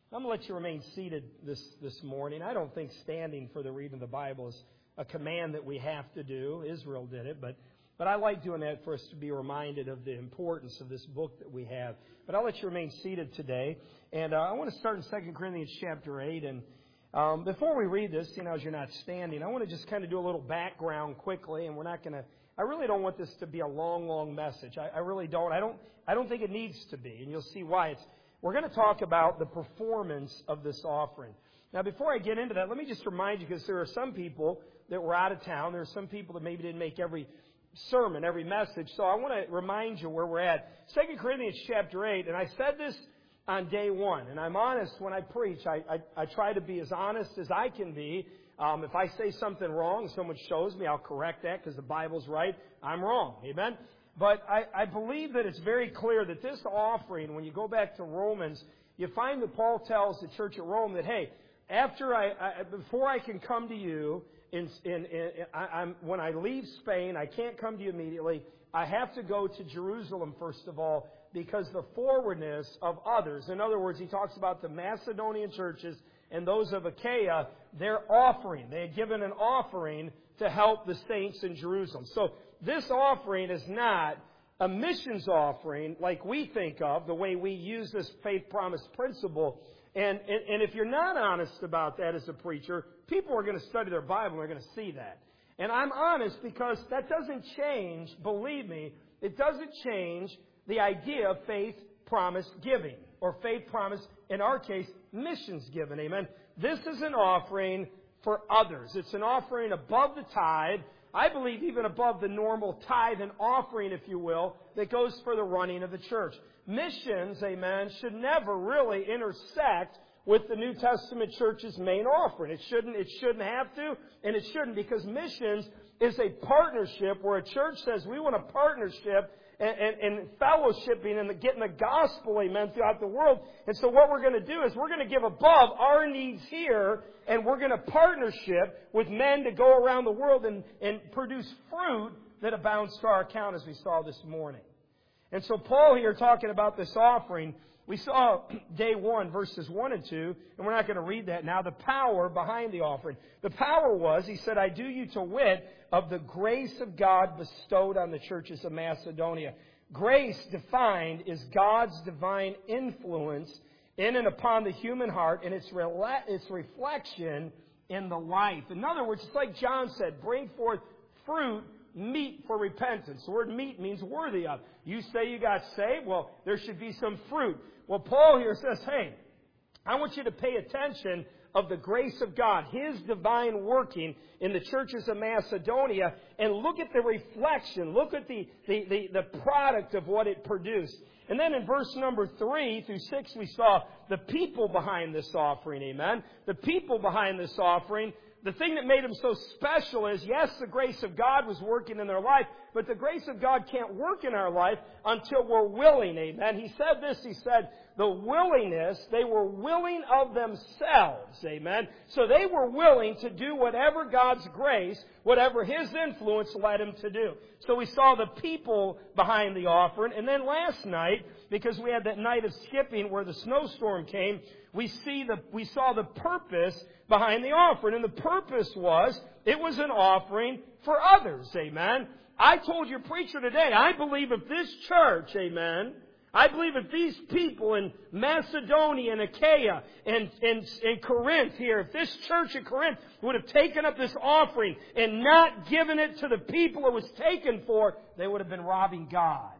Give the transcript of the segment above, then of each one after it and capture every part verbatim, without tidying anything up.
I'm going to let you remain seated this, this morning. I don't think standing for the reading of the Bible is a command that we have to do. Israel did it, but but I like doing that for us to be reminded of the importance of this book that we have. But I'll let you remain seated today. And uh, I want to start in Second Corinthians chapter eight. And um, before we read this, you know, as you're not standing, I want to just kind of do a little background quickly. And we're not going to, I really don't want this to be a long, long message. I, I really don't. I don't. I don't think it needs to be. And you'll see why. It's We're going to talk about the performance of this offering. Now, before I get into that, let me just remind you, because there are some people that were out of town. There are some people that maybe didn't make every sermon, every message. So I want to remind you where we're at. Second Corinthians chapter eight, and I said this on day one, and I'm honest when I preach. I, I, I try to be as honest as I can be. Um, if I say something wrong, someone shows me, I'll correct that because the Bible's right. I'm wrong. Amen? But I, I believe that it's very clear that this offering, when you go back to Romans, you find that Paul tells the church at Rome that, hey, after I, I before I can come to you, in, in, in, I, I'm, when I leave Spain, I can't come to you immediately. I have to go to Jerusalem, first of all, because the forwardness of others. In other words, he talks about the Macedonian churches and those of Achaia, their offering. They had given an offering to help the saints in Jerusalem. So this offering is not a missions offering like we think of, the way we use this faith promise principle. And, and, and if you're not honest about that as a preacher, people are going to study their Bible and they're going to see that. And I'm honest because that doesn't change, believe me, it doesn't change the idea of faith promise giving, or faith promise, in our case, missions giving. Amen. This is an offering for others. It's an offering above the tithe. I believe even above the normal tithe and offering, if you will, that goes for the running of the church. Missions, amen, should never really intersect with the New Testament church's main offering. It shouldn't, it shouldn't have to, and it shouldn't, because missions is a partnership where a church says we want a partnership and, and, and fellowshipping and the, getting the gospel, amen, throughout the world. And so what we're going to do is we're going to give above our needs here, and we're going to partnership with men to go around the world and, and produce fruit that abounds to our account, as we saw this morning. And so Paul here talking about this offering, we saw day one, verses one and two, and we're not going to read that now, the power behind the offering. The power was, he said, I do you to wit of the grace of God bestowed on the churches of Macedonia. Grace defined is God's divine influence in and upon the human heart and its, rela- its reflection in the life. In other words, it's like John said, bring forth fruit, meet for repentance. The word meet means worthy of. You say you got saved? Well, there should be some fruit. Well, Paul here says, hey, I want you to pay attention of the grace of God, His divine working in the churches of Macedonia, and look at the reflection, look at the, the, the, the product of what it produced. And then in verse number three through six, we saw the people behind this offering, amen? The people behind this offering. The thing that made them so special is, yes, the grace of God was working in their life, but the grace of God can't work in our life until we're willing, amen? He said this, he said, the willingness, they were willing of themselves, amen? So they were willing to do whatever God's grace, whatever His influence led them to do. So we saw the people behind the offering, and then last night, because we had that night of skipping where the snowstorm came, we see the we saw the purpose behind the offering. And the purpose was, it was an offering for others, amen? I told your preacher today, I believe if this church, amen, I believe if these people in Macedonia and Achaia and, and, and Corinth here, if this church at Corinth would have taken up this offering and not given it to the people it was taken for, they would have been robbing God.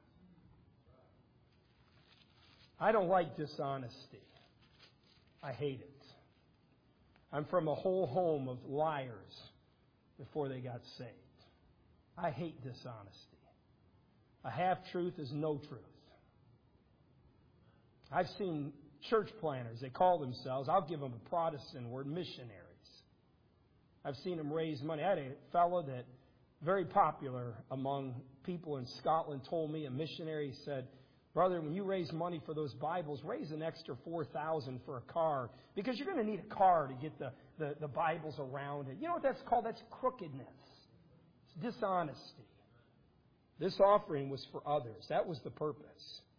I don't like dishonesty. I hate it. I'm from a whole home of liars before they got saved. I hate dishonesty. A half-truth is no truth. I've seen church planners, they call themselves, I'll give them a Protestant word, missionaries. I've seen them raise money. I had a fellow that, very popular among people in Scotland, told me, a missionary said, brother, when you raise money for those Bibles, raise an extra four thousand dollars for a car, because you're going to need a car to get the, the, the Bibles around it. You know what that's called? That's crookedness. It's dishonesty. This offering was for others. That was the purpose.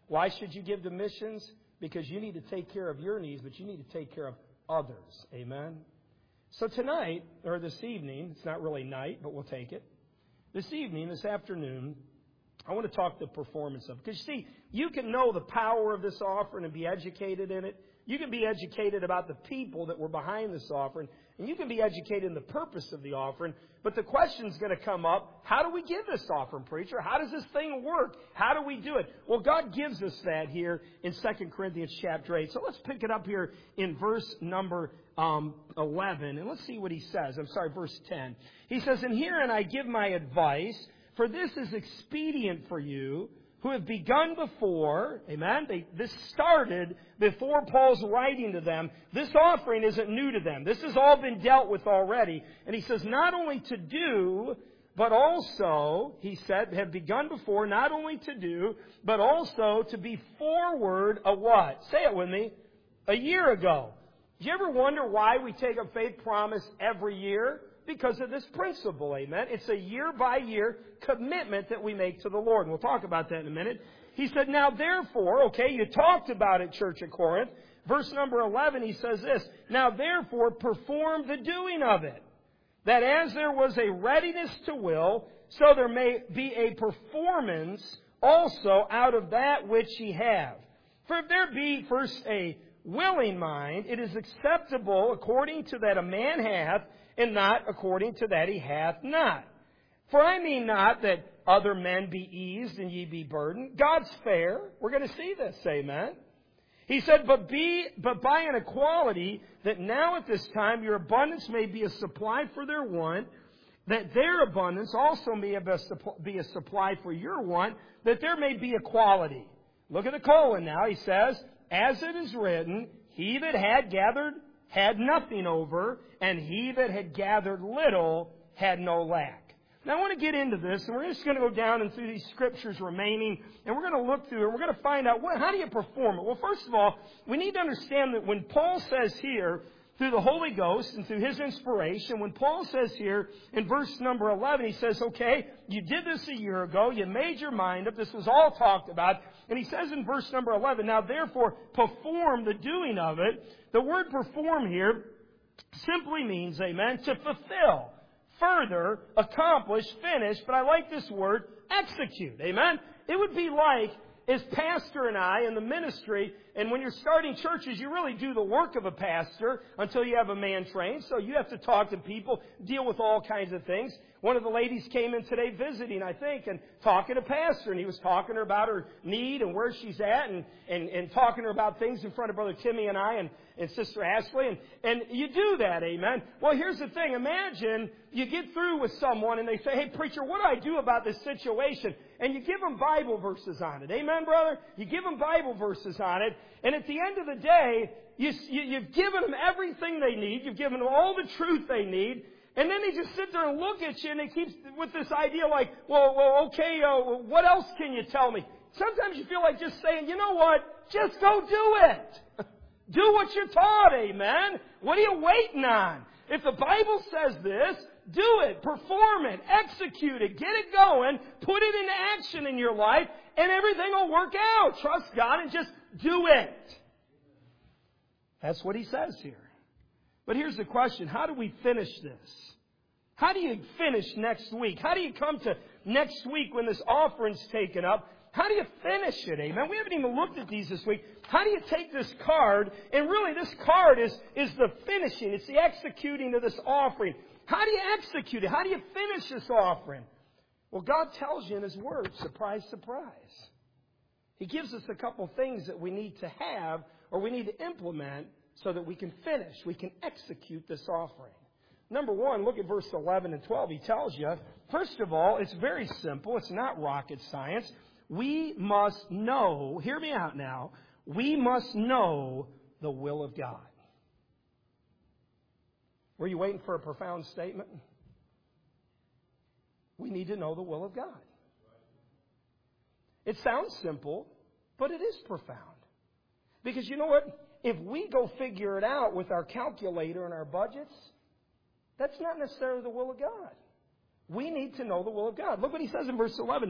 Why should you give to missions? Because you need to take care of your needs, but you need to take care of others. Amen? So tonight, or this evening, it's not really night, but we'll take it. This evening, this afternoon, I want to talk the performance of it. Because, you see, you can know the power of this offering and be educated in it. You can be educated about the people that were behind this offering. And you can be educated in the purpose of the offering. But the question's going to come up, how do we give this offering, preacher? How does this thing work? How do we do it? Well, God gives us that here in Second Corinthians chapter eight. So let's pick it up here in verse number um, eleven. And let's see what he says. I'm sorry, verse ten. He says, "And herein I give my advice, for this is expedient for you, who have begun before," amen, they, this started before Paul's writing to them. This offering isn't new to them. This has all been dealt with already. And he says, not only to do, but also, he said, have begun before, not only to do, but also to be forward a what? Say it with me. A year ago. Do you ever wonder why we take a faith promise every year? Because of this principle, amen. It's a year-by-year commitment that we make to the Lord. And we'll talk about that in a minute. He said, now therefore, okay, you talked about it, Church of Corinth. Verse number eleven, he says this, "Now therefore perform the doing of it, that as there was a readiness to will, so there may be a performance also out of that which ye have. For if there be first a willing mind, it is acceptable according to that a man hath, and not according to that he hath not. For I mean not that other men be eased and ye be burdened." God's fair. We're going to see this, amen. He said, but be, but by an equality, that now at this time your abundance may be a supply for their want, that their abundance also may be a supply for your want, that there may be equality. Look at the colon now. He says, "As it is written, he that had gathered had nothing over, and he that had gathered little had no lack." Now I want to get into this, and we're just going to go down and through these scriptures remaining, and we're going to look through it. We're going to find out, what, how do you perform it? Well, first of all, we need to understand that when Paul says here, through the Holy Ghost and through his inspiration, when Paul says here in verse number eleven, he says, okay, you did this a year ago, you made your mind up, this was all talked about, and he says in verse number eleven, "Now therefore perform the doing of it." The word perform here simply means, amen, to fulfill, further, accomplish, finish, but I like this word, execute, amen. It would be like, as pastor and I in the ministry, and when you're starting churches, you really do the work of a pastor until you have a man trained. So you have to talk to people, deal with all kinds of things. One of the ladies came in today visiting, I think, and talking to pastor, and he was talking to her about her need and where she's at, and, and, and talking to her about things in front of Brother Timmy and I and, and Sister Ashley, and, and you do that, amen. Well, here's the thing. Imagine you get through with someone and they say, "Hey, preacher, what do I do about this situation?" And you give them Bible verses on it. Amen, brother? You give them Bible verses on it. And at the end of the day, you, you, you've given them everything they need. You've given them all the truth they need. And then they just sit there and look at you, and they keep with this idea like, well, well okay, uh, what else can you tell me? Sometimes you feel like just saying, you know what? Just go do it. Do what you're taught, amen? What are you waiting on? If the Bible says this, do it, perform it, execute it, get it going, put it into action in your life, and everything will work out. Trust God and just do it. That's what he says here. But here's the question. How do we finish this? How do you finish next week? How do you come to next week when this offering's taken up? How do you finish it? Amen. We haven't even looked at these this week. How do you take this card? And really this card is, is the finishing. It's the executing of this offering. How do you execute it? How do you finish this offering? Well, God tells you in His Word, surprise, surprise. He gives us a couple things that we need to have or we need to implement so that we can finish, we can execute this offering. Number one, look at verse eleven and twelve. He tells you, first of all, it's very simple. It's not rocket science. We must know, hear me out now, we must know the will of God. Were you waiting for a profound statement? We need to know the will of God. It sounds simple, but it is profound. Because you know what? If we go figure it out with our calculator and our budgets, that's not necessarily the will of God. We need to know the will of God. Look what he says in verse eleven.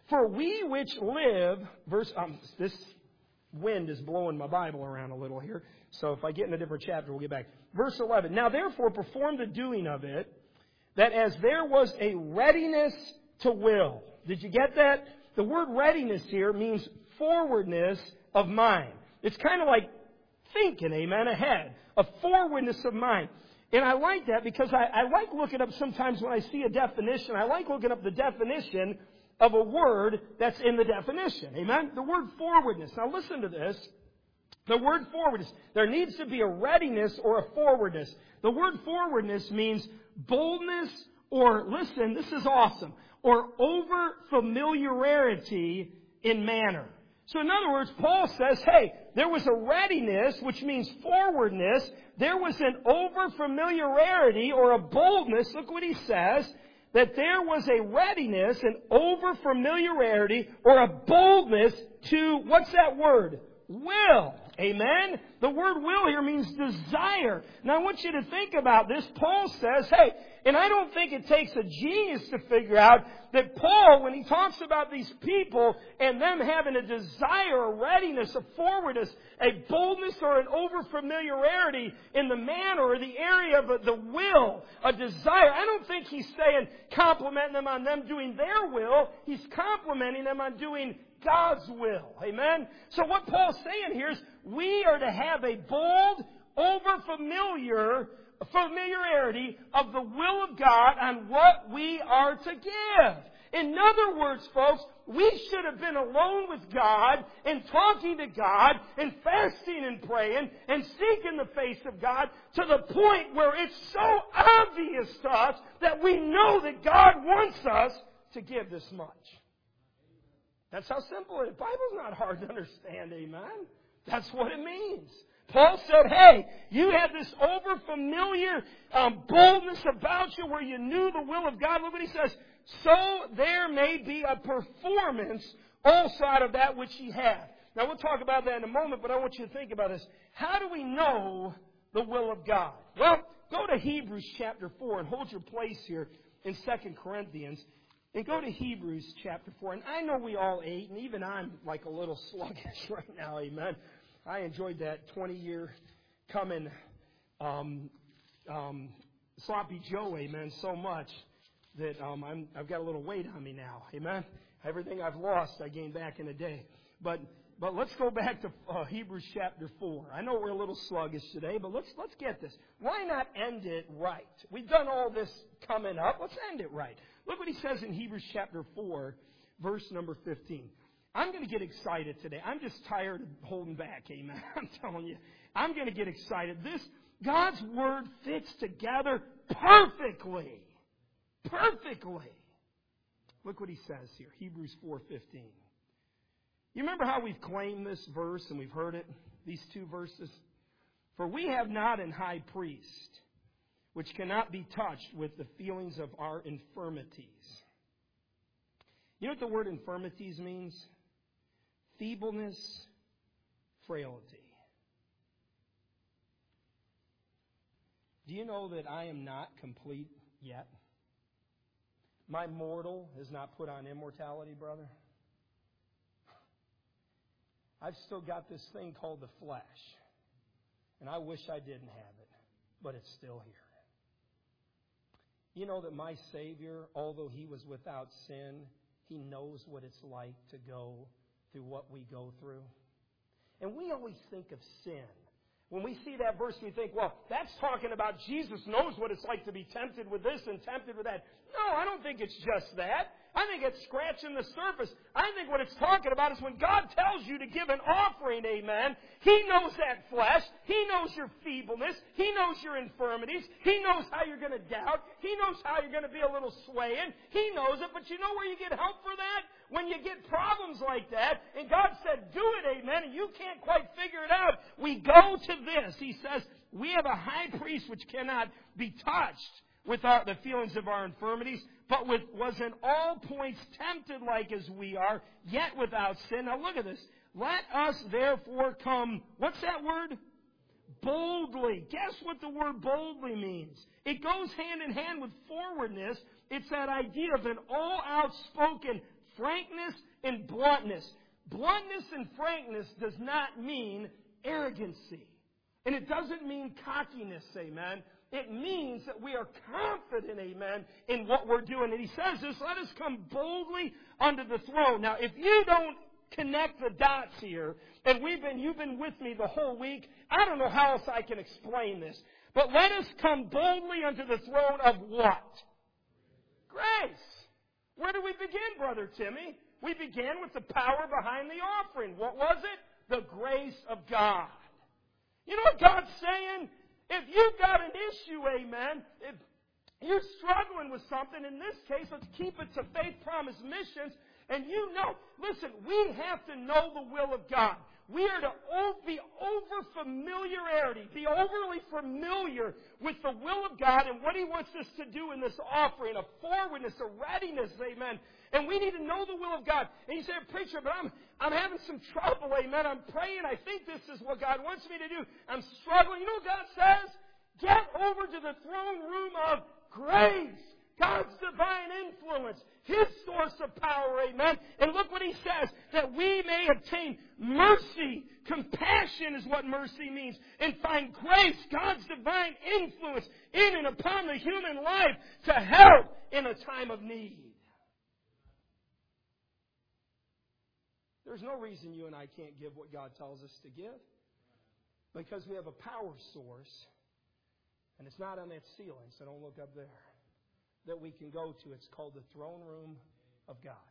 For we which live, verse, um, this wind is blowing my Bible around a little here, so if I get in a different chapter, we'll get back. Verse eleven, now therefore perform the doing of it, that as there was a readiness to will. Did you get that? The word readiness here means forwardness of mind. It's kind of like thinking, amen, ahead. A forwardness of mind. And I like that because I, I like looking up sometimes when I see a definition, I like looking up the definition of a word that's in the definition. Amen? The word forwardness. Now listen to this. The word forwardness. There needs to be a readiness or a forwardness. The word forwardness means boldness or, listen, this is awesome, or over familiarity in manner. So in other words, Paul says, hey, there was a readiness, which means forwardness. There was an over familiarity or a boldness. Look what he says. That there was a readiness, an over familiarity or a boldness to, what's that word? Will. Amen? The word will here means desire. Now I want you to think about this. Paul says, hey, and I don't think it takes a genius to figure out that Paul, when he talks about these people and them having a desire, a readiness, a forwardness, a boldness or an over-familiarity in the manner or the area of the will, a desire, I don't think he's saying complimenting them on them doing their will. He's complimenting them on doing God's will. Amen? So what Paul's saying here is we are to have a bold, over-familiar familiarity of the will of God on what we are to give. In other words, folks, we should have been alone with God and talking to God and fasting and praying and seeking the face of God to the point where it's so obvious to us that we know that God wants us to give this much. That's how simple it is. The Bible's not hard to understand, amen? That's what it means. Paul said, hey, you had this over-familiar um, boldness about you where you knew the will of God. Look what he says. So there may be a performance also out of that which ye have. Now we'll talk about that in a moment, but I want you to think about this. How do we know the will of God? Well, go to Hebrews chapter four and hold your place here in Second Corinthians. And go to Hebrews chapter four. And I know we all ate, and even I'm like a little sluggish right now, amen. I enjoyed that twenty-year coming um, um, sloppy Joe, amen, so much that um, I'm, I've got a little weight on me now, amen. Everything I've lost, I gained back in a day. But but let's go back to uh, Hebrews chapter four. I know we're a little sluggish today, but let's let's get this. Why not end it right? We've done all this coming up. Let's end it right. Look what he says in Hebrews chapter four, verse number fifteen. I'm going to get excited today. I'm just tired of holding back, amen. I'm telling you. I'm going to get excited. This, God's Word fits together perfectly. Perfectly. Look what he says here, Hebrews four fifteen. You remember how we've claimed this verse and we've heard it, these two verses? For we have not an high priest which cannot be touched with the feelings of our infirmities. You know what the word infirmities means? Feebleness, frailty. Do you know that I am not complete yet? My mortal is not put on immortality, brother. I've still got this thing called the flesh. And I wish I didn't have it, but it's still here. You know that my Savior, although He was without sin, He knows what it's like to go through what we go through. And we always think of sin. When we see that verse, we think, well, that's talking about Jesus knows what it's like to be tempted with this and tempted with that. No, I don't think it's just that. I think it's scratching the surface. I think what it's talking about is when God tells you to give an offering, amen, He knows that flesh. He knows your feebleness. He knows your infirmities. He knows how you're going to doubt. He knows how you're going to be a little swaying. He knows it. But you know where you get help for that? When you get problems like that, and God said, do it, amen, and you can't quite figure it out, we go to this. He says, we have a high priest which cannot be touched with our, the feelings of our infirmities, but with, was in all points tempted like as we are, yet without sin. Now look at this. Let us therefore come, what's that word? Boldly. Guess what the word boldly means? It goes hand in hand with forwardness. It's that idea of an all-outspoken frankness and bluntness. Bluntness and frankness does not mean arrogancy. And it doesn't mean cockiness, amen. It means that we are confident, amen, in what we're doing. And he says this, let us come boldly unto the throne. Now, if you don't connect the dots here, and we've been, you've been with me the whole week, I don't know how else I can explain this. But let us come boldly unto the throne of what? Grace. Where do we begin, Brother Timmy? We began with the power behind the offering. What was it? The grace of God. You know what God's saying? If you've got an issue, amen, if you're struggling with something, in this case, let's keep it to Faith Promise Missions, and you know, listen, we have to know the will of God. We are to be over familiarity, be overly familiar with the will of God and what He wants us to do in this offering, a forwardness, a readiness, amen. And we need to know the will of God. And you say, preacher, but I'm I'm having some trouble, amen. I'm praying. I think this is what God wants me to do. I'm struggling. You know what God says? Get over to the throne room of grace. God's divine influence. His source of power, amen. And look what He says, that we may obtain mercy. Compassion is what mercy means. And find grace, God's divine influence in and upon the human life to help in a time of need. There's no reason you and I can't give what God tells us to give. Because we have a power source, and it's not on that ceiling, so don't look up there, that we can go to. It's called the throne room of God.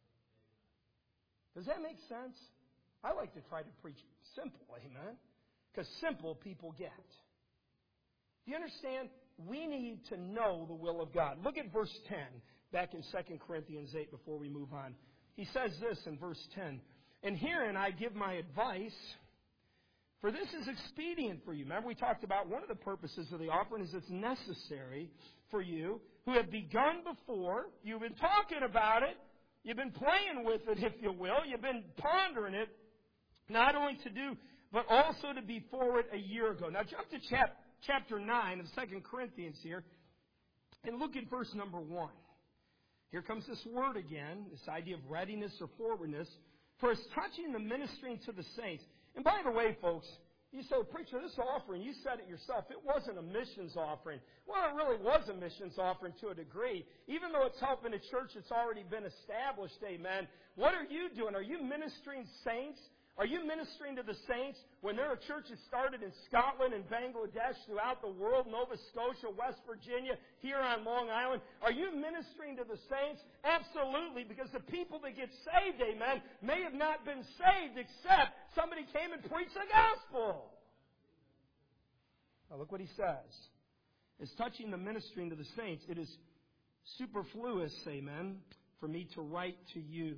Does that make sense? I like to try to preach simple, amen? Because simple people get. Do you understand? We need to know the will of God. Look at verse ten, back in Second Corinthians eight, before we move on. He says this in verse ten, and herein I give my advice, for this is expedient for you. Remember, we talked about one of the purposes of the offering is it's necessary for you who have begun before. You've been talking about it. You've been playing with it, if you will. You've been pondering it, not only to do, but also to be forward a year ago. Now jump to chap, chapter nine of Second Corinthians here, and look at verse number one. Here comes this word again, this idea of readiness or forwardness. For it's touching the ministering to the saints. And by the way, folks, you say, preacher, this offering, you said it yourself, it wasn't a missions offering. Well, it really was a missions offering to a degree. Even though it's helping a church that's already been established, amen. What are you doing? Are you ministering saints? Are you ministering to the saints when there are churches started in Scotland and Bangladesh, throughout the world, Nova Scotia, West Virginia, here on Long Island? Are you ministering to the saints? Absolutely, because the people that get saved, amen, may have not been saved except somebody came and preached the gospel. Now look what he says. It's touching the ministering to the saints. It is superfluous, amen, for me to write to you.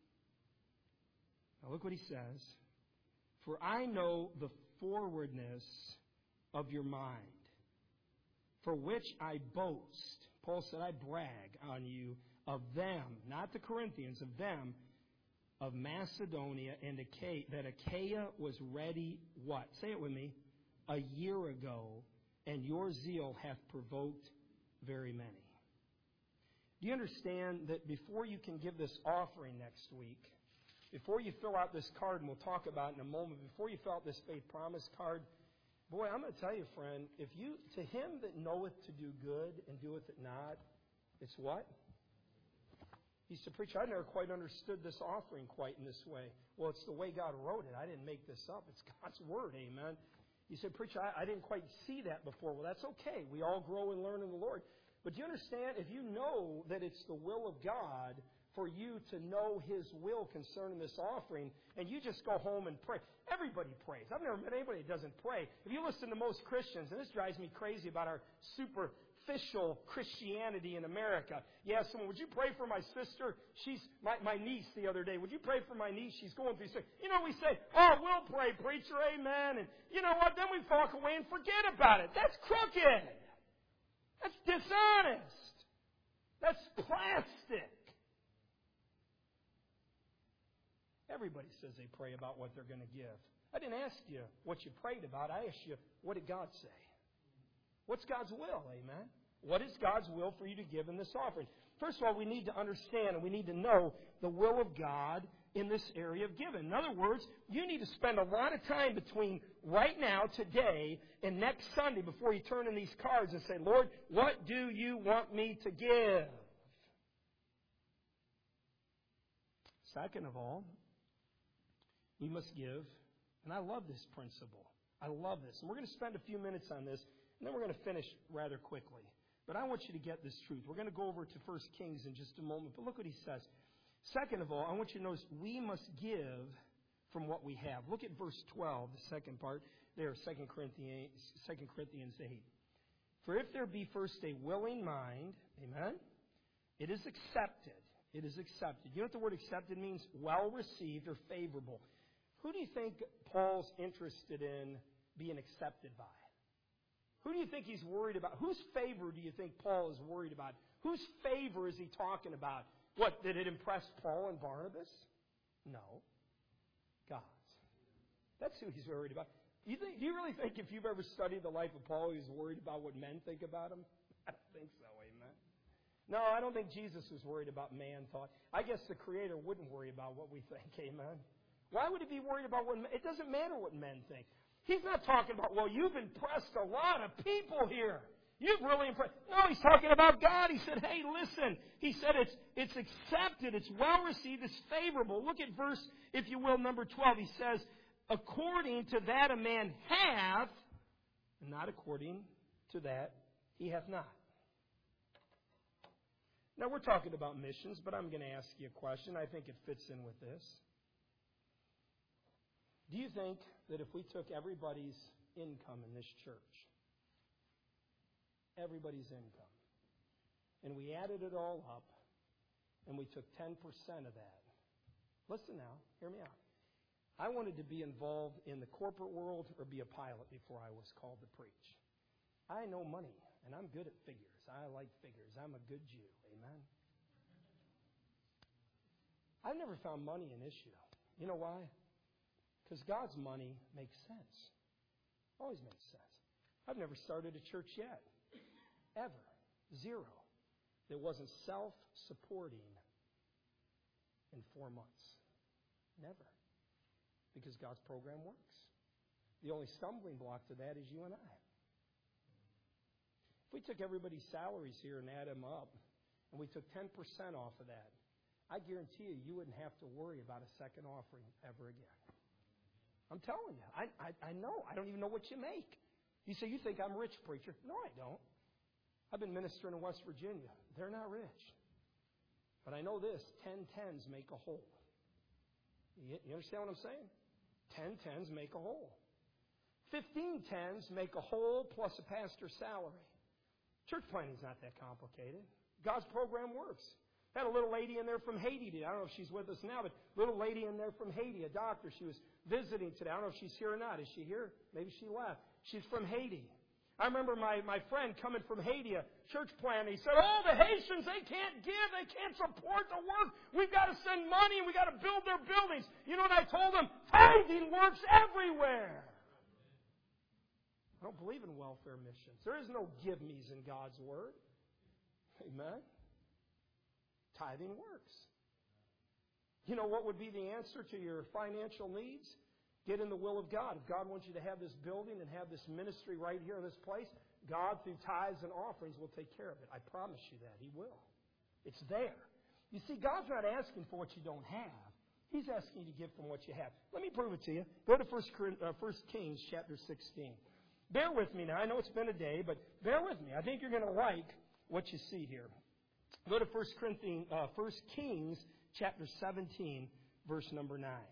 Now look what he says. For I know the forwardness of your mind, for which I boast. Paul said, I brag on you of them, not the Corinthians, of them, of Macedonia and Achaia, that Achaia was ready, what? Say it with me. A year ago, and your zeal hath provoked very many. Do you understand that before you can give this offering next week, before you fill out this card, and we'll talk about it in a moment, before you fill out this faith promise card, boy, I'm going to tell you, friend, if you, to him that knoweth to do good and doeth it not, it's what? He said, preacher, I never quite understood this offering quite in this way. Well, it's the way God wrote it. I didn't make this up. It's God's word, amen. You said, preacher, I, I didn't quite see that before. Well, that's okay. We all grow and learn in the Lord. But do you understand, if you know that it's the will of God for you to know His will concerning this offering, and you just go home and pray. Everybody prays. I've never met anybody that doesn't pray. If you listen to most Christians, and this drives me crazy about our superficial Christianity in America. You ask someone, would you pray for my sister? She's my, my niece the other day. Would you pray for my niece? She's going through sick. You know, we say, oh, we'll pray, preacher, amen. And you know what? Then we walk away and forget about it. That's crooked. That's dishonest. That's plastic. Everybody says they pray about what they're going to give. I didn't ask you what you prayed about. I asked you, what did God say? What's God's will? Amen. What is God's will for you to give in this offering? First of all, we need to understand and we need to know the will of God in this area of giving. In other words, you need to spend a lot of time between right now, today, and next Sunday before you turn in these cards and say, Lord, what do you want me to give? Second of all, we must give, and I love this principle. I love this. And we're going to spend a few minutes on this, and then we're going to finish rather quickly. But I want you to get this truth. We're going to go over to First Kings in just a moment, but look what he says. Second of all, I want you to notice we must give from what we have. Look at verse twelve, the second part there, Second Corinthians, Second Corinthians eight. For if there be first a willing mind, amen, it is accepted. It is accepted. You know what the word accepted means? Well received or favorable. Who do you think Paul's interested in being accepted by? Who do you think he's worried about? Whose favor do you think Paul is worried about? Whose favor is he talking about? What, did it impress Paul and Barnabas? No. God's. That's who he's worried about. You think, do you really think if you've ever studied the life of Paul, he's worried about what men think about him? I don't think so, amen. No, I don't think Jesus was worried about man thought. I guess the Creator wouldn't worry about what we think, amen. Why would he be worried about what men? It doesn't matter what men think. He's not talking about, well, you've impressed a lot of people here. You've really impressed. No, he's talking about God. He said, hey, listen. He said it's it's accepted. It's well received. It's favorable. Look at verse, if you will, number twelve. He says, according to that a man hath, not according to that he hath not. Now, we're talking about missions, but I'm going to ask you a question. I think it fits in with this. Do you think that if we took everybody's income in this church, everybody's income, and we added it all up, and we took ten percent of that, listen now, hear me out. I wanted to be involved in the corporate world or be a pilot before I was called to preach. I know money, and I'm good at figures. I like figures. I'm a good Jew. Amen? I've never found money an issue. You know why? Because God's money makes sense. Always makes sense. I've never started a church yet. Ever. Zero. That wasn't self-supporting in four months. Never. Because God's program works. The only stumbling block to that is you and I. If we took everybody's salaries here and add them up, and we took ten percent off of that, I guarantee you, you wouldn't have to worry about a second offering ever again. I'm telling you. I, I, I know. I don't even know what you make. You say, you think I'm rich, preacher. No, I don't. I've been ministering in West Virginia. They're not rich. But I know this, ten tens make a whole. You, you understand what I'm saying? Ten tens make a whole. Fifteen tens make a whole plus a pastor's salary. Church planting's not that complicated. God's program works. I had a little lady in there from Haiti today. I don't know if she's with us now, but a little lady in there from Haiti, a doctor. She was visiting today. I don't know if she's here or not. Is she here? Maybe she left. She's from Haiti. I remember my, my friend coming from Haiti, a church planter. He said, oh, the Haitians, they can't give. They can't support the work. We've got to send money. We've got to build their buildings. You know what I told them? Tithing works everywhere. I don't believe in welfare missions. There is no give-me's in God's Word. Amen? Tithing works. You know what would be the answer to your financial needs? Get in the will of God. If God wants you to have this building and have this ministry right here in this place, God, through tithes and offerings, will take care of it. I promise you that. He will. It's there. You see, God's not asking for what you don't have. He's asking you to give from what you have. Let me prove it to you. Go to First Kings chapter sixteen. Bear with me now. I know it's been a day, but bear with me. I think you're going to like what you see here. Go to First Corinthians, uh, First Kings chapter seventeen, verse number nine.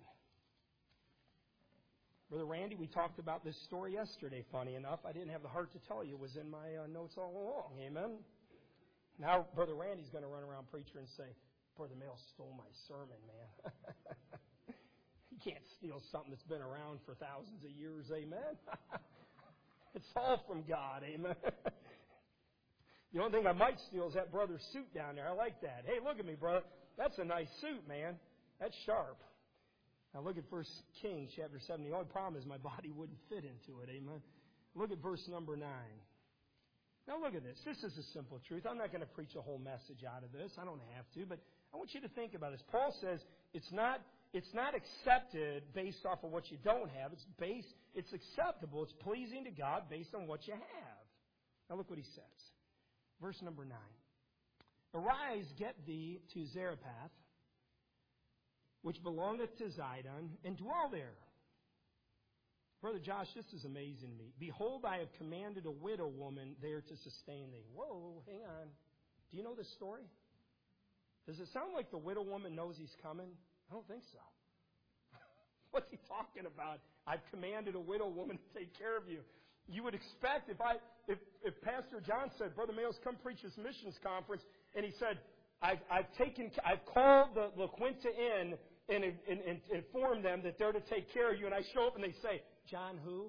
Brother Randy, we talked about this story yesterday, funny enough. I didn't have the heart to tell you. It was in my uh, notes all along. Amen? Now, Brother Randy's going to run around preacher and say, Brother Mail stole my sermon, man. You can't steal something that's been around for thousands of years. Amen? It's all from God. Amen? The only thing I might steal is that brother's suit down there. I like that. Hey, look at me, brother. That's a nice suit, man. That's sharp. Now look at First Kings chapter seven. The only problem is my body wouldn't fit into it. Amen. Look at verse number nine. Now look at this. This is a simple truth. I'm not going to preach a whole message out of this. I don't have to, but I want you to think about this. Paul says it's not it's not accepted based off of what you don't have. It's based it's acceptable. It's pleasing to God based on what you have. Now look what he says. Verse number nine. Arise, get thee to Zarephath, which belongeth to Zidon, and dwell there. Brother Josh, this is amazing to me. Behold, I have commanded a widow woman there to sustain thee. Whoa, hang on. Do you know this story? Does it sound like the widow woman knows he's coming? I don't think so. What's he talking about? I've commanded a widow woman to take care of you. You would expect if I, if, if Pastor John said, Brother Mayos, come preach this missions conference, and he said, I've, I've taken, I've called the La Quinta Inn and, and, and informed them that they're to take care of you, and I show up and they say, John who?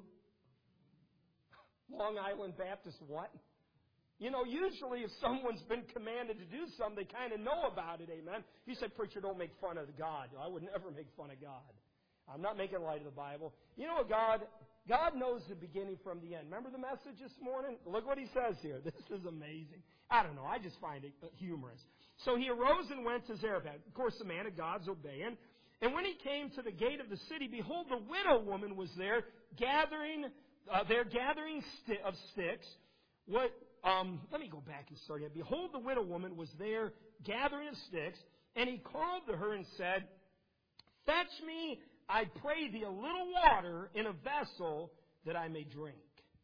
Long Island Baptist what? You know, usually if someone's been commanded to do something, they kind of know about it, amen? You say, preacher, don't make fun of God. I would never make fun of God. I'm not making light of the Bible. You know what God... God knows the beginning from the end. Remember the message this morning? Look what he says here. This is amazing. I don't know. I just find it humorous. So he arose and went to Zarephath. Of course, the man of God's obeying. And when he came to the gate of the city, behold, the widow woman was there, gathering, uh, there gathering sti- of sticks. What? Um, let me go back and start here. Behold, the widow woman was there, gathering of sticks, and he called to her and said, fetch me, I pray thee, a little water in a vessel that I may drink.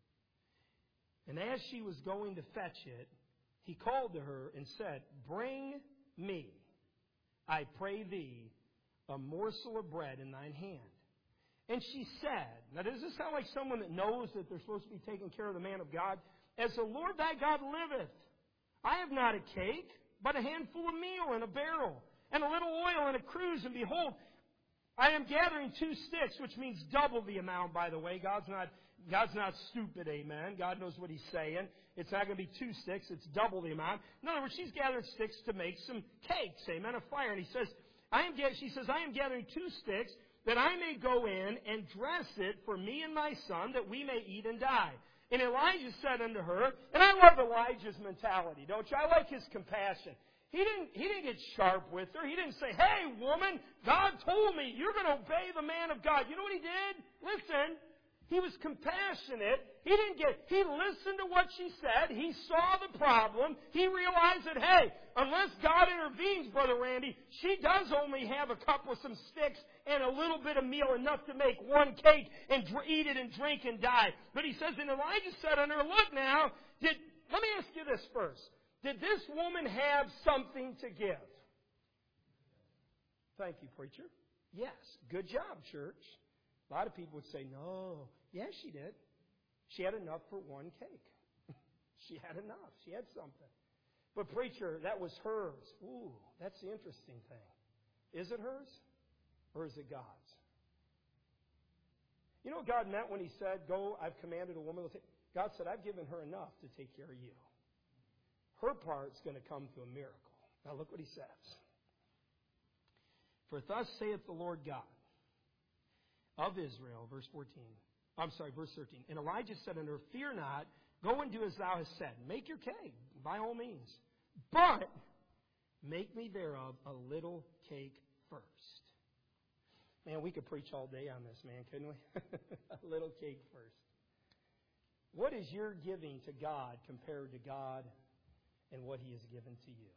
And as she was going to fetch it, he called to her and said, bring me, I pray thee, a morsel of bread in thine hand. And she said, now does this sound like someone that knows that they're supposed to be taking care of the man of God? As the Lord thy God liveth, I have not a cake, but a handful of meal in a barrel, and a little oil in a cruse, and behold, I am gathering two sticks, which means double the amount, by the way. God's not, God's not stupid, amen. God knows what he's saying. It's not going to be two sticks, it's double the amount. In other words, she's gathered sticks to make some cakes, amen, a fire. And he says, I am, she says, I am gathering two sticks that I may go in and dress it for me and my son, that we may eat and die. And Elijah said unto her, and I love Elijah's mentality, don't you? I like his compassion. He didn't, he didn't get sharp with her. He didn't say, hey, woman, God told me you're going to obey the man of God. You know what he did? Listen. He was compassionate. He didn't get, he listened to what she said. He saw the problem. He realized that, hey, unless God intervenes, Brother Randy, she does only have a cup with some sticks and a little bit of meal, enough to make one cake and dr- eat it and drink and die. But he says, and Elijah said unto her, look now, did, let me ask you this first. Did this woman have something to give? Thank you, preacher. Yes. Good job, church. A lot of people would say, no. Yes, she did. She had enough for one cake. She had enough. She had something. But preacher, that was hers. Ooh, that's the interesting thing. Is it hers? Or is it God's? You know what God meant when he said, go, I've commanded a woman. God said, I've given her enough to take care of you. Her part's going to come through a miracle. Now look what he says. For thus saith the Lord God of Israel, verse fourteen. I'm sorry, verse thirteen. And Elijah said unto her, fear not, go and do as thou hast said. Make your cake, by all means. But make me thereof a little cake first. Man, we could preach all day on this, man, couldn't we? A little cake first. What is your giving to God compared to God and what he has given to you?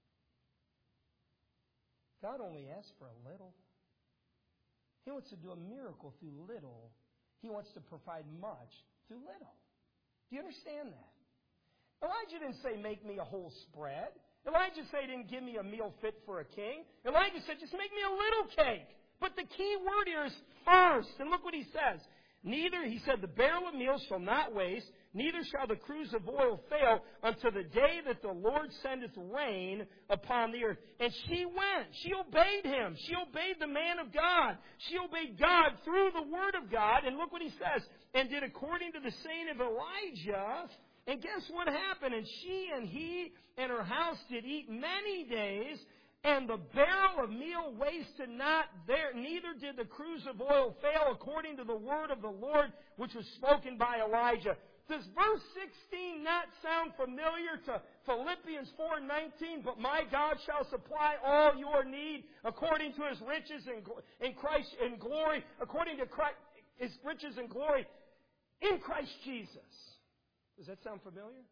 God only asks for a little. He wants to do a miracle through little. He wants to provide much through little. Do you understand that? Elijah didn't say, make me a whole spread. Elijah said, he didn't give me a meal fit for a king. Elijah said, just make me a little cake. But the key word here is first. And look what he says. Neither, he said, the barrel of meal shall not waste, neither shall the cruse of oil fail until the day that the Lord sendeth rain upon the earth. And she went. She obeyed him. She obeyed the man of God. She obeyed God through the word of God. And look what he says. And did according to the saying of Elijah. And guess what happened? And she and he and her house did eat many days. And the barrel of meal wasted not there, neither did the cruse of oil fail, according to the word of the Lord, which was spoken by Elijah. Does verse sixteen not sound familiar to Philippians four nineteen? But my God shall supply all your need according to His riches in, in Christ in glory, according to Christ, His riches and glory in Christ Jesus. Does that sound familiar?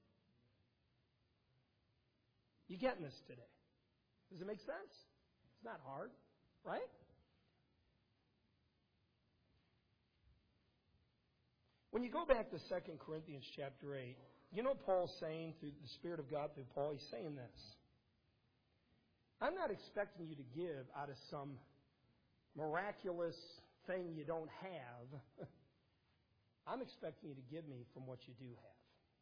You getting this today? Does it make sense? It's not hard, right? When you go back to Second Corinthians chapter eight, you know Paul's saying through the Spirit of God through Paul, he's saying this. I'm not expecting you to give out of some miraculous thing you don't have. I'm expecting you to give me from what you do have.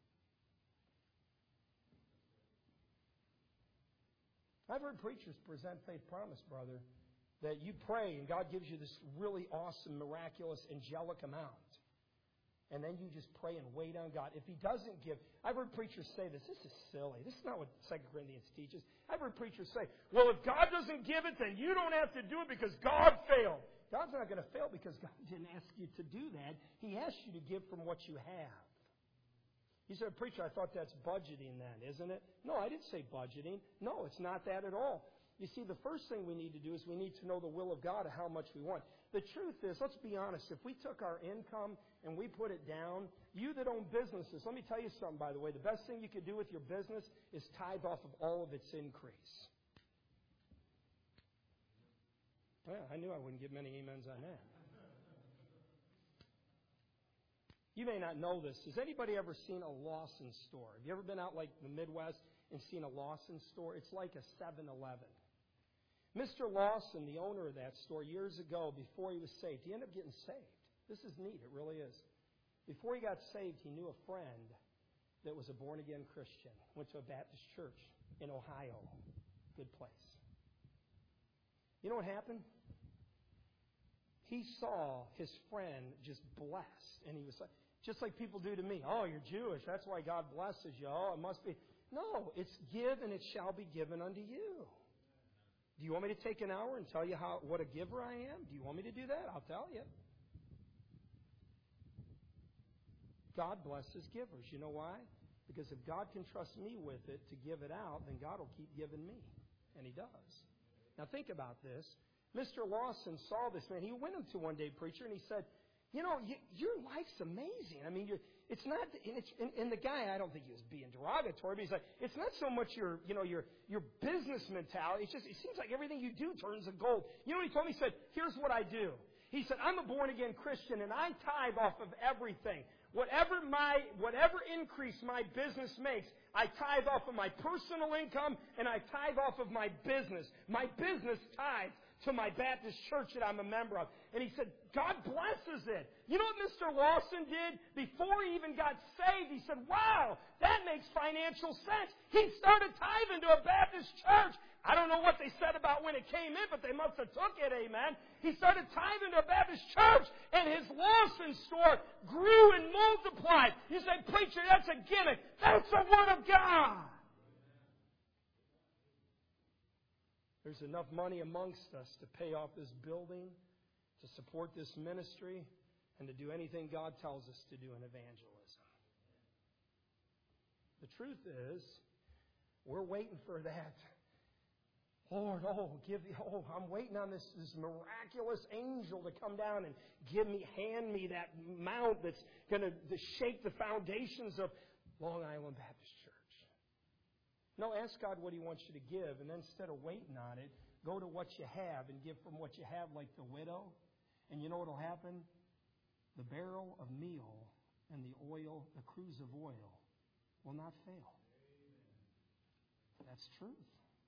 I've heard preachers present faith promise, brother, that you pray and God gives you this really awesome, miraculous, angelic amount. And then you just pray and wait on God. If He doesn't give, I've heard preachers say this. This is silly. This is not what Second Corinthians teaches. I've heard preachers say, well, if God doesn't give it, then you don't have to do it because God failed. God's not going to fail because God didn't ask you to do that. He asked you to give from what you have. You said, preacher, I thought that's budgeting then, isn't it? No, I didn't say budgeting. No, it's not that at all. You see, the first thing we need to do is we need to know the will of God of how much we want. The truth is, let's be honest, if we took our income and we put it down, you that own businesses, let me tell you something, by the way. The best thing you could do with your business is tithe off of all of its increase. Yeah, I knew I wouldn't get many amens on that. You may not know this. Has anybody ever seen a Lawson store? Have you ever been out like the Midwest and seen a Lawson store? It's like a seven eleven. Mister Lawson, the owner of that store, years ago, before he was saved, he ended up getting saved. This is neat. It really is. Before he got saved, he knew a friend that was a born-again Christian. Went to a Baptist church in Ohio. Good place. You know what happened? He saw his friend just blessed. And he was like, just like people do to me. Oh, you're Jewish. That's why God blesses you. Oh, it must be. No, it's give and it shall be given unto you. Do you want me to take an hour and tell you how what a giver I am? Do you want me to do that? I'll tell you. God blesses givers. You know why? Because if God can trust me with it to give it out, then God will keep giving me. And He does. Now think about this. Mister Lawson saw this man. He went up to one day, preacher, and he said, you know, you, your life's amazing. I mean, you're, it's not, and, it's, and, and the guy, I don't think he was being derogatory, but he's like, it's not so much your, you know, your, your business mentality. It's just, it seems like everything you do turns to gold. You know what he told me? He said, here's what I do. He said, I'm a born-again Christian, and I tithe off of everything. Whatever my, whatever increase my business makes, I tithe off of my personal income, and I tithe off of my business. My business tithes to my Baptist church that I'm a member of. And he said, God blesses it. You know what Mister Lawson did before he even got saved? He said, wow, that makes financial sense. He started tithing to a Baptist church. I don't know what they said about when it came in, but they must have took it, amen. He started tithing to a Baptist church, and his Lawson store grew and multiplied. You say, preacher, that's a gimmick. That's the Word of God. There's enough money amongst us to pay off this building, to support this ministry, and to do anything God tells us to do in evangelism. The truth is, we're waiting for that. Lord, oh, give me, oh, I'm waiting on this, this miraculous angel to come down and give me, hand me that mount that's going to shake the foundations of Long Island Baptist Church. No, ask God what He wants you to give, and then instead of waiting on it, go to what you have and give from what you have like the widow. And you know what will happen? The barrel of meal and the oil, the cruse of oil, will not fail. That's truth.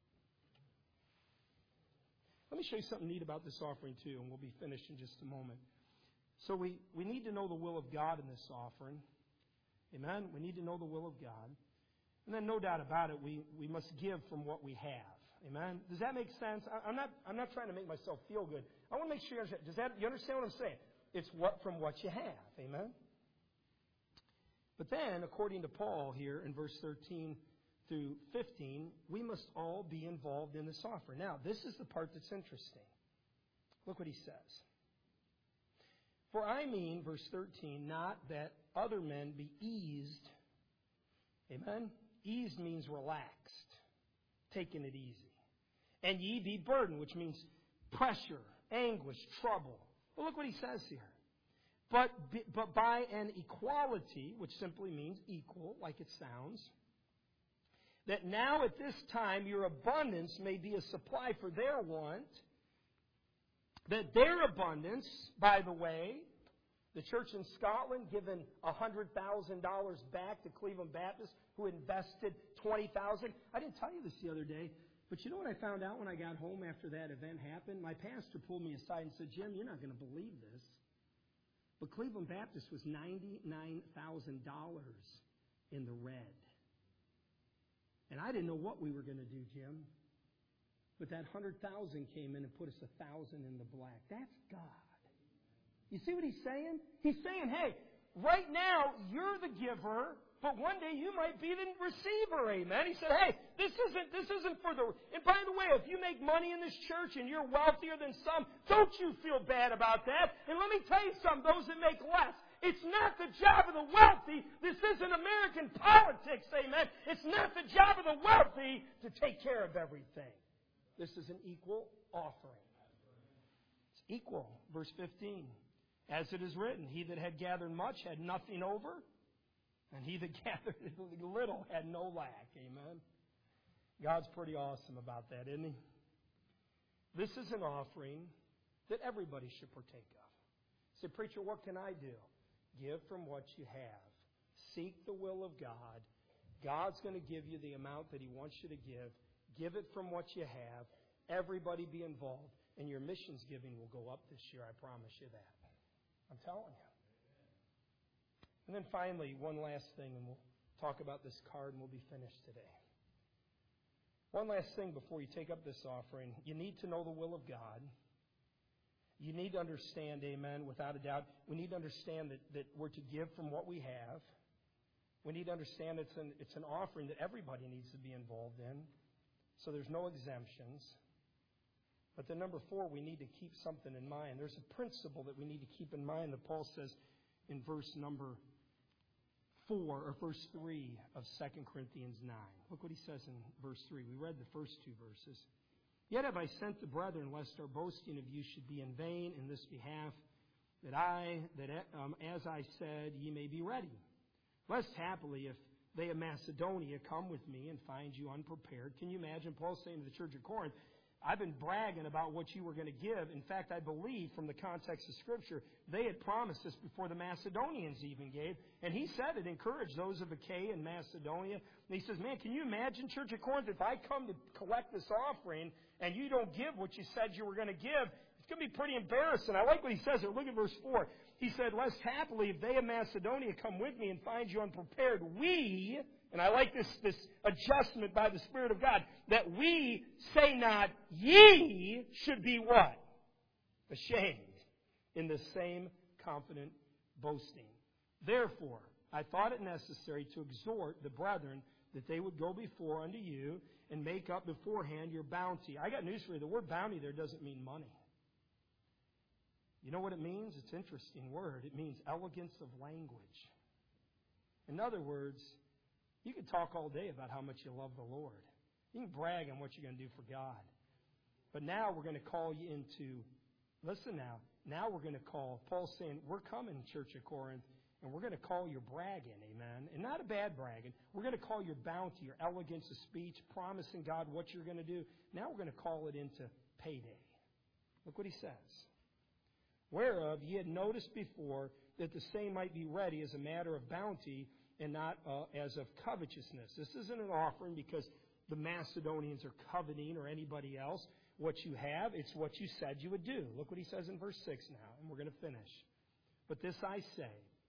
Let me show you something neat about this offering, too, and we'll be finished in just a moment. So we, we need to know the will of God in this offering. Amen? We need to know the will of God. And then, no doubt about it, we, we must give from what we have. Amen? Does that make sense? I, I'm not I'm not trying to make myself feel good. I want to make sure you understand. Does that, you understand what I'm saying? It's what from what you have. Amen? But then, according to Paul here in verse thirteen through fifteen, we must all be involved in this offering. Now, this is the part that's interesting. Look what he says. For I mean, verse thirteen, not that other men be eased. Amen? Eased means relaxed, taking it easy. And ye be burdened, which means pressure, anguish, trouble. Well, look what he says here. But, but by an equality, which simply means equal, like it sounds, that now at this time your abundance may be a supply for their want, that their abundance, by the way, the church in Scotland given one hundred thousand dollars back to Cleveland Baptist, who invested twenty thousand dollars. I didn't tell you this the other day, but you know what I found out when I got home after that event happened? My pastor pulled me aside and said, Jim, you're not going to believe this, but Cleveland Baptist was ninety-nine thousand dollars in the red. And I didn't know what we were going to do, Jim. But that one hundred thousand dollars came in and put us one thousand dollars in the black. That's God. You see what he's saying? He's saying, hey, right now you're the giver, but one day you might be the receiver, amen. He said, hey, this isn't this isn't for the... And by the way, if you make money in this church and you're wealthier than some, don't you feel bad about that. And let me tell you something, those that make less, it's not the job of the wealthy. This isn't American politics, amen. It's not the job of the wealthy to take care of everything. This is an equal offering. It's equal. Verse fifteen. As it is written, he that had gathered much had nothing over, and he that gathered little had no lack. Amen. God's pretty awesome about that, isn't he? This is an offering that everybody should partake of. Say, preacher, what can I do? Give from what you have. Seek the will of God. God's going to give you the amount that he wants you to give. Give it from what you have. Everybody be involved. And your missions giving will go up this year. I promise you that. I'm telling you. And then finally, one last thing, and we'll talk about this card and we'll be finished today. One last thing before you take up this offering. You need to know the will of God. You need to understand, amen, without a doubt, we need to understand that, that we're to give from what we have. We need to understand it's an, it's an offering that everybody needs to be involved in. So there's no exemptions. But then number four, we need to keep something in mind. There's a principle that we need to keep in mind that Paul says in verse number four, or verse three of Second Corinthians nine. Look what he says in verse three. We read the first two verses. Yet have I sent the brethren, lest our boasting of you should be in vain in this behalf, that I, that um, as I said, ye may be ready. Lest happily, if they of Macedonia come with me and find you unprepared. Can you imagine Paul saying to the church of Corinth, I've been bragging about what you were going to give. In fact, I believe from the context of Scripture, they had promised this before the Macedonians even gave. And he said it encouraged those of Achaia and Macedonia. And he says, man, can you imagine, Church of Corinth, if I come to collect this offering and you don't give what you said you were going to give, it's going to be pretty embarrassing. I like what he says here. Look at verse four. He said, lest happily, if they of Macedonia come with me and find you unprepared, we... And I like this, this adjustment by the Spirit of God, that we say not, ye should be what? Ashamed in the same confident boasting. Therefore, I thought it necessary to exhort the brethren that they would go before unto you and make up beforehand your bounty. I got news for you. The word bounty there doesn't mean money. You know what it means? It's an interesting word. It means elegance of language. In other words, you can talk all day about how much you love the Lord. You can brag on what you're going to do for God. But now we're going to call you into, listen now, now we're going to call, Paul's saying, we're coming, Church of Corinth, and we're going to call your bragging, amen? And not a bad bragging. We're going to call your bounty, your elegance of speech, promising God what you're going to do. Now we're going to call it into payday. Look what he says. Whereof ye had noticed before that the same might be ready as a matter of bounty, and not uh, as of covetousness. This isn't an offering because the Macedonians are coveting or anybody else. What you have, it's what you said you would do. Look what he says in verse six now, and we're going to finish. But this I say,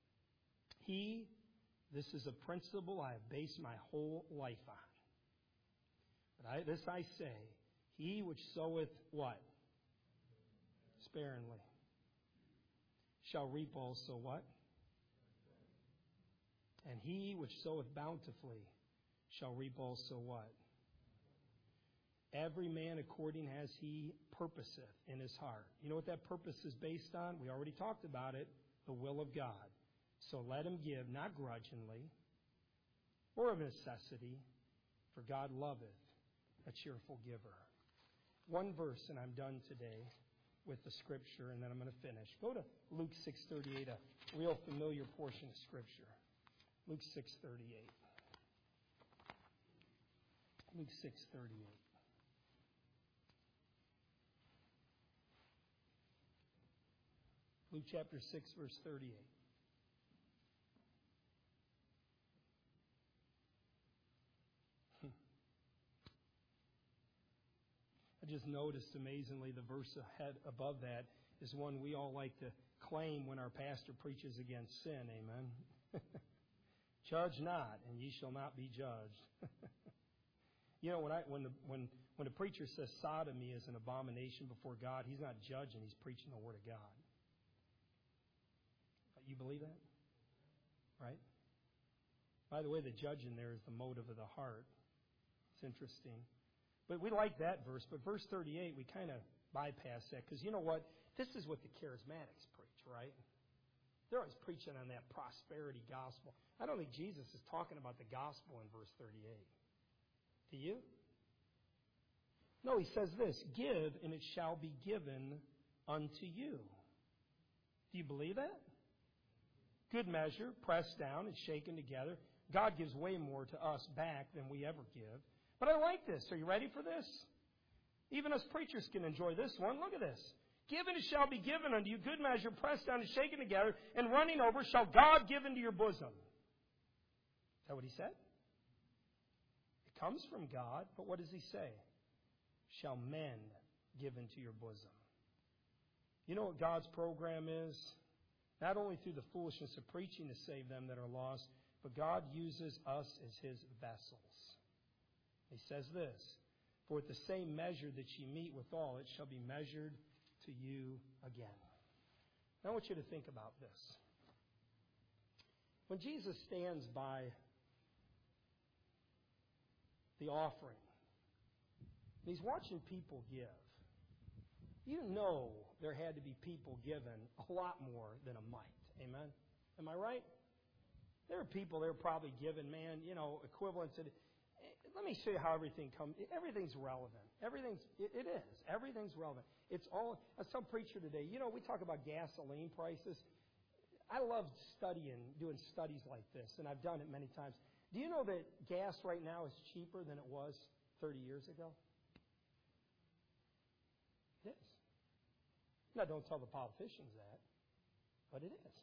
he, this is a principle I have based my whole life on. But I, this I say, he which soweth what? Sparingly. Shall reap also what? And he which soweth bountifully shall reap also what? Every man according as he purposeth in his heart. You know what that purpose is based on? We already talked about it. The will of God. So let him give, not grudgingly or of necessity, for God loveth a cheerful giver. One verse, and I'm done today with the Scripture, and then I'm going to finish. Go to Luke six thirty-eight, a real familiar portion of Scripture. Luke six thirty-eight. Luke six thirty-eight. Luke chapter six, verse thirty-eight. I just noticed amazingly the verse ahead above that is one we all like to claim when our pastor preaches against sin. Amen. Judge not, and ye shall not be judged. You know, when I when the when when a preacher says sodomy is an abomination before God, he's not judging, he's preaching the Word of God. You believe that? Right? By the way, the judging there is the motive of the heart. It's interesting. But we like that verse. But verse thirty-eight, we kind of bypass that. Because you know what? This is what the charismatics preach, right? They're always preaching on that prosperity gospel. I don't think Jesus is talking about the gospel in verse thirty-eight. Do you? No, he says this, give and it shall be given unto you. Do you believe that? Good measure, pressed down and shaken together. God gives way more to us back than we ever give. But I like this. Are you ready for this? Even us preachers can enjoy this one. Look at this. Give and it shall be given unto you. Good measure, pressed down and shaken together, and running over shall God give into your bosom. Is that what he said? It comes from God, but what does he say? Shall men give into your bosom. You know what God's program is? Not only through the foolishness of preaching to save them that are lost, but God uses us as His vessels. He says this, for with the same measure that ye meet withal, it shall be measured to you again. Now I want you to think about this. When Jesus stands by the offering, He's watching people give. You know there had to be people given a lot more than a mite. Amen? Am I right? There are people that are probably given, man, you know, equivalent to... The, let me show you how everything comes. Everything's relevant. Everything's, it, it is. Everything's relevant. It's all... I saw a preacher today, you know, we talk about gasoline prices. I love studying, doing studies like this, and I've done it many times. Do you know that gas right now is cheaper than it was thirty years ago? It is. Now, don't tell the politicians that, but it is.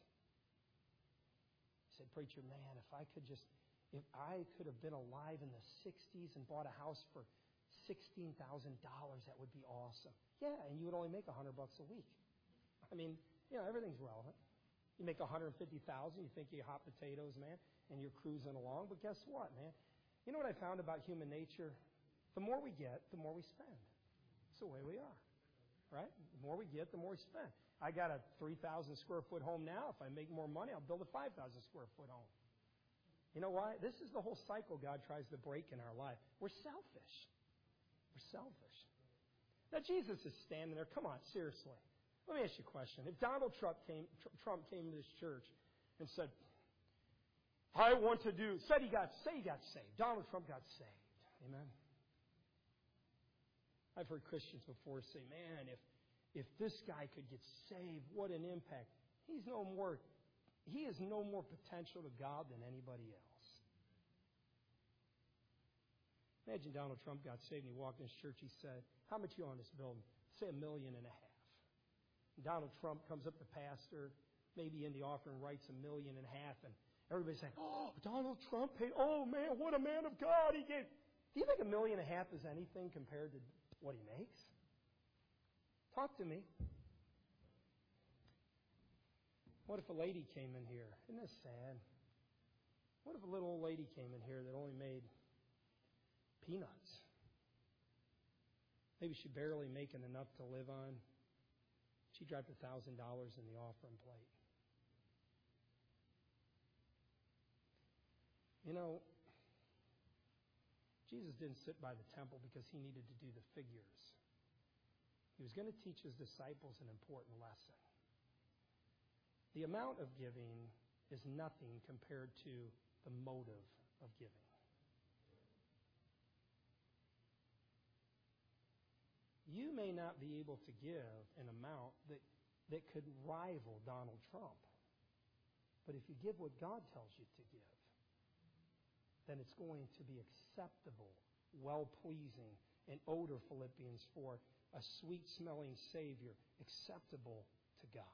I said, preacher, man, if I could just, if I could have been alive in the sixties and bought a house for sixteen thousand dollars, that would be awesome. Yeah, and you would only make one hundred bucks a week. I mean, you know, everything's relevant. You make one hundred fifty thousand dollars, you think you're hot potatoes, man, and you're cruising along. But guess what, man? You know what I found about human nature? The more we get, the more we spend. It's the way we are. Right? The more we get, the more we spend. I got a three thousand square foot home now. If I make more money, I'll build a five thousand square foot home. You know why? This is the whole cycle God tries to break in our life. We're selfish. We're selfish. Now, Jesus is standing there. Come on, seriously. Let me ask you a question. If Donald Trump came, Trump came to this church and said, I want to do, said he got, say he got saved. Donald Trump got saved. Amen? I've heard Christians before say, man, if if this guy could get saved, what an impact. He's no more, he has no more potential to God than anybody else. Imagine Donald Trump got saved and he walked in his church. He said, how much you own this building? Say a million and a half. And Donald Trump comes up to pastor, maybe in the offering, writes a million and a half. And everybody's saying, oh, Donald Trump paid, oh man, what a man of God he gave. Do you think a million and a half is anything compared to what he makes? Talk to me. What if a lady came in here? Isn't this sad? What if a little old lady came in here that only made peanuts? Maybe she's barely making enough to live on. She dropped a thousand dollars in the offering plate. You know, Jesus didn't sit by the temple because he needed to do the figures. He was going to teach his disciples an important lesson. The amount of giving is nothing compared to the motive of giving. You may not be able to give an amount that, that could rival Donald Trump. But if you give what God tells you to give, then it's going to be acceptable, well-pleasing, and odor, Philippians four, a sweet-smelling Savior, acceptable to God.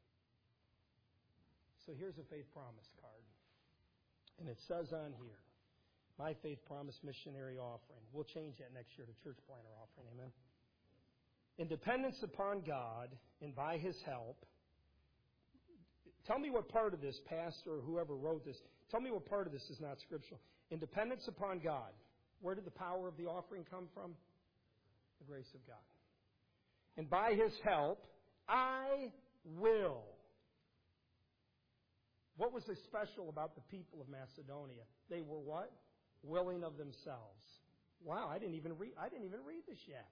So here's a faith promise card. And it says on here, my faith promise missionary offering. We'll change that next year to church planner offering. Amen. In dependence upon God and by His help. Tell me what part of this, pastor or whoever wrote this, tell me what part of this is not scriptural. In dependence upon God. Where did the power of the offering come from? The grace of God. And by His help, I will. What was so special about the people of Macedonia? They were what? Willing of themselves. Wow, I didn't even read I didn't even read this yet.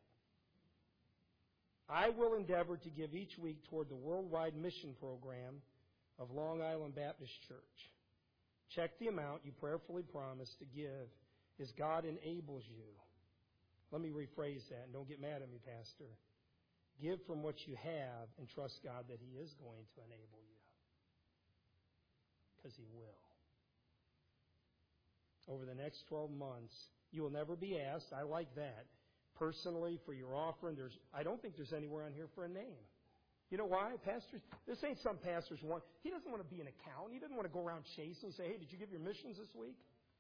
I will endeavor to give each week toward the worldwide mission program of Long Island Baptist Church. Check the amount you prayerfully promise to give as God enables you. Let me rephrase that, and don't get mad at me, Pastor. Give from what you have and trust God that He is going to enable you. Because He will. Over the next twelve months, you will never be asked, I like that, personally for your offering. There's, I don't think there's anywhere on here for a name. You know why, pastors? This ain't some pastors want. He doesn't want to be an accountant. He doesn't want to go around chasing and say, hey, did you give your missions this week?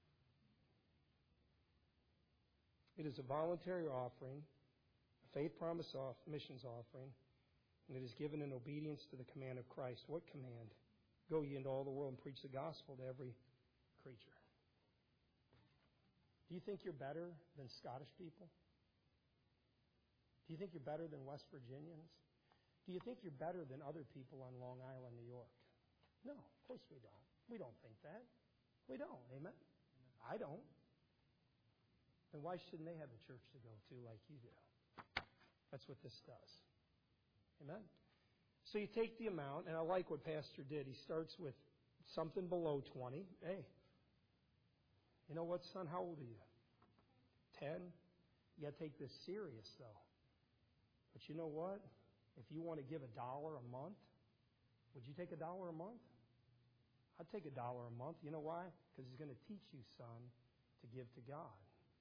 It is a voluntary offering, a faith promise off, missions offering, and it is given in obedience to the command of Christ. What command? Go ye into all the world and preach the gospel to every creature. Do you think you're better than Scottish people? Do you think you're better than West Virginians? Do you think you're better than other people on Long Island, New York? No, of course we don't. We don't think that. We don't. Amen? I don't. Then why shouldn't they have a church to go to like you do? That's what this does. Amen? So you take the amount, and I like what Pastor did. He starts with something below twenty. Hey, you know what, son? How old are you? ten? You got to take this serious, though. But you know what? If you want to give a dollar a month, would you take a dollar a month? I'd take a dollar a month. You know why? Because He's going to teach you, son, to give to God.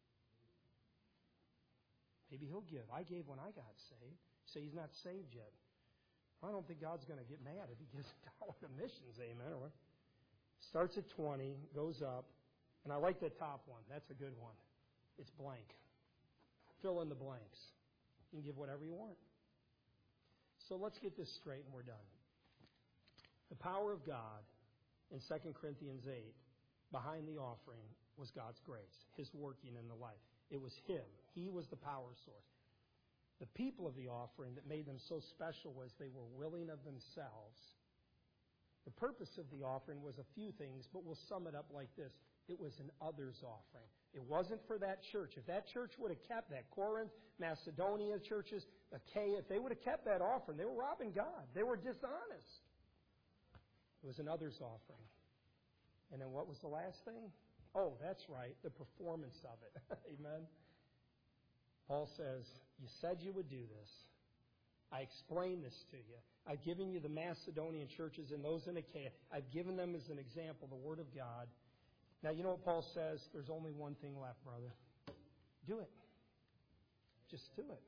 Maybe He'll give. I gave when I got saved. Say He's not saved yet. I don't think God's going to get mad if He gives a dollar to missions. Amen. Or starts at twenty, goes up. And I like that top one. That's a good one. It's blank. Fill in the blanks. You can give whatever you want. So let's get this straight and we're done. The power of God in Second Corinthians eight behind the offering was God's grace, His working in the life. It was Him. He was the power source. The people of the offering that made them so special was they were willing of themselves. The purpose of the offering was a few things, but we'll sum it up like this. It was an others offering. It wasn't for that church. If that church would have kept that, Corinth, Macedonia churches, Achaia, if they would have kept that offering, they were robbing God. They were dishonest. It was an others offering. And then what was the last thing? Oh, that's right, the performance of it. Amen. Paul says, you said you would do this. I explained this to you. I've given you the Macedonian churches and those in Achaia. I've given them as an example the Word of God. Now, you know what Paul says? There's only one thing left, brother. Do it. Just do it.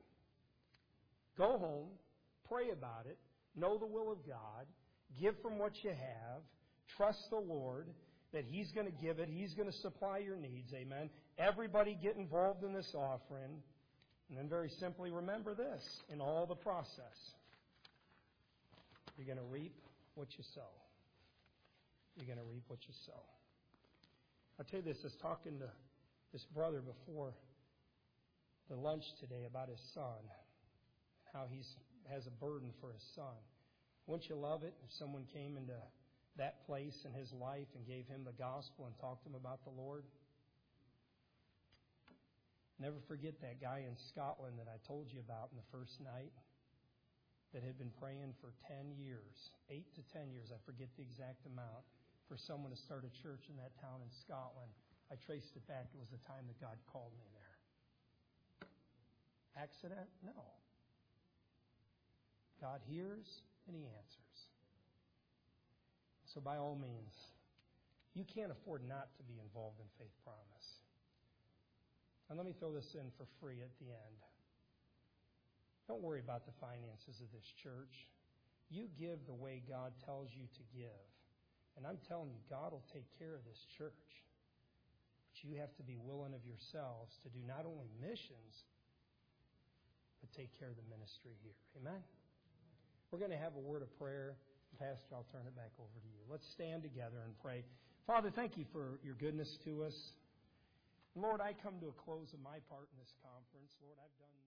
Go home. Pray about it. Know the will of God. Give from what you have. Trust the Lord that He's going to give it. He's going to supply your needs. Amen. Everybody get involved in this offering. And then very simply remember this in all the process. You're going to reap what you sow. You're going to reap what you sow. I'll tell you this, I was talking to this brother before the lunch today about his son, how he has a burden for his son. Wouldn't you love it if someone came into that place in his life and gave him the gospel and talked to him about the Lord? Never forget that guy in Scotland that I told you about in the first night that had been praying for ten years, eight to ten years, I forget the exact amount, for someone to start a church in that town in Scotland. I traced it back. It was the time that God called me there. Accident? No. God hears and He answers. So by all means, you can't afford not to be involved in Faith Promise. And let me throw this in for free at the end. Don't worry about the finances of this church. You give the way God tells you to give. And I'm telling you, God will take care of this church. But you have to be willing of yourselves to do not only missions, but take care of the ministry here. Amen? We're going to have a word of prayer. Pastor, I'll turn it back over to you. Let's stand together and pray. Father, thank you for your goodness to us. Lord, I come to a close of my part in this conference. Lord, I've done